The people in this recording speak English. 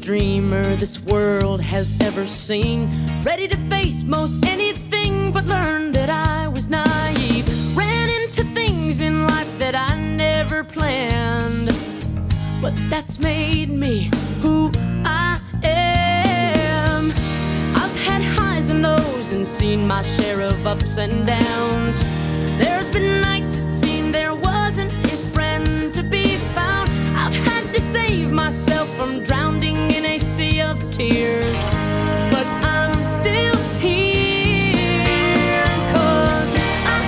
dreamer this world has ever seen. Ready to face most anything, but learned that I was naive. Ran into things in life that I never planned, but that's made me who I am. I've had highs and lows and seen my share of ups and downs. There's been nights it seemed there wasn't a friend to be found. I've had to save myself from drowning in a sea of tears.